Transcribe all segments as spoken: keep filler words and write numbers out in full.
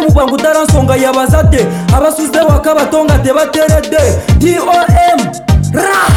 mugwangu taransonga yabazade abasuze wakabatonga tebaterede D O M ra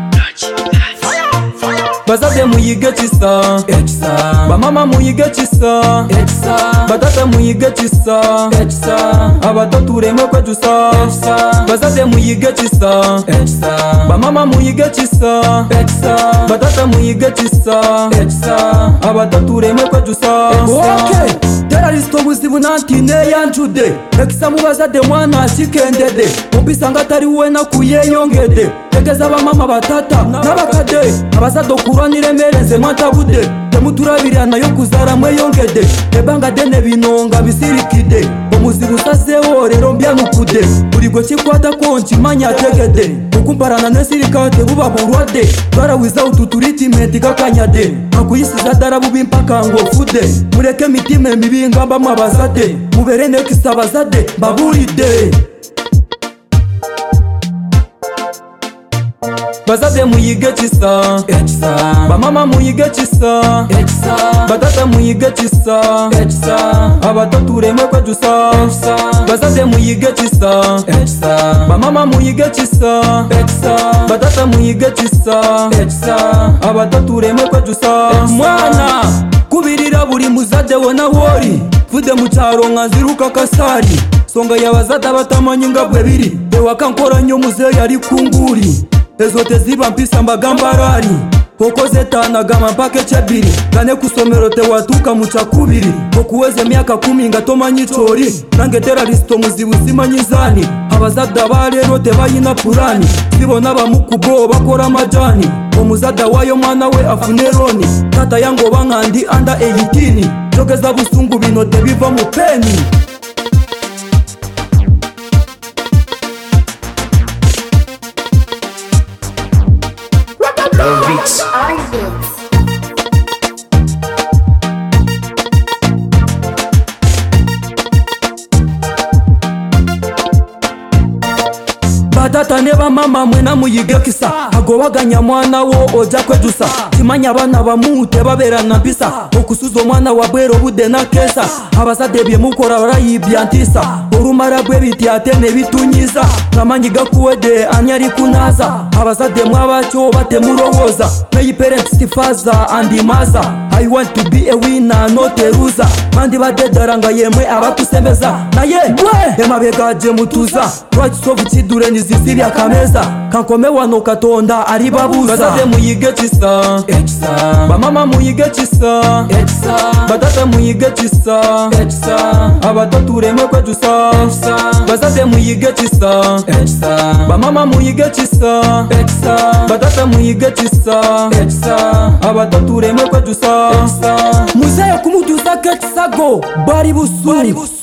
bazade muyige chisa bamama muyige chisa batata muyige chisa abato remwe kwejusa bazade muyige chisa bamama muyige chisa batata muyige chisa abato remwe kwejusa okay terrorist obuzibu nantine yanjude ekisa mubazade mwana sikendede mubisanga tari we nakuyeyongede tegeza abamama batata n'abakade abazado kuranire mereze matabude temuturabirana yo kuzara mweyongede ebanga dene binonga bisirikide omuzibu sazeho rero mbyanukude burigo kikwata konchi manya tegede ukumparana nesirikate buba burwade bara without treatment kakanyade akuyisiza darabu bimpaka ngo fude mureke mitime mibinga bamabazade muberene kisabazade baburide bazade muyige chisa bamama muyige chisa batata muyige chisa abato remwe kwejusa bazade muyige chisa bamama muyige chisa batata muyige chisa abato remwe kwejusa mwana kubirira buri muzade wona wori vude mucyaro nkaziruka kasari songa yabazada batamanyinga bwebiri ewakankora nyo muzeyo yari kunguri ezote ziba mpisa mbagambarari koko zetanagama mpake chebiri gane kusomero te watuka mucha kubiri kokuweze miaka kumi ngatoma nyicori nange terroristo muzibu simanyizani abazada barero te bayina purani sibona bamukubo bakora majani omuzada wayo mwana we afuneroni tata yango bankandi under eighteen jogeza busungu bino te biva mu peni Beats. batata ne bamama mwena muyige kisa agobaganya mwana wo oja kwejusa kimanya abana bamute baberana mpisa okusuzo mwana wa bwero bude na kesa abazade bye mukora barayibyantisa urumara bwe bityate ne bitunyiza namanyiga kuwede anyari kunaza abazade mwabacyo batemuroboza my parents tifaza and maza I want to be a winner not a loser mandi badedaranga yemwe abakusembeza naye we emabegaje mutuza right so bukidure niziziri akameza kankome wano katonda ari babuza bazade muyige chisa bamama muyige chisa batata muyige chisa abato remwe kwejusa bazade muyige chisa bamama muyige chisa batata muyige chisa abato remwe kwejusa muzeyo kumutuza kekisago bari busu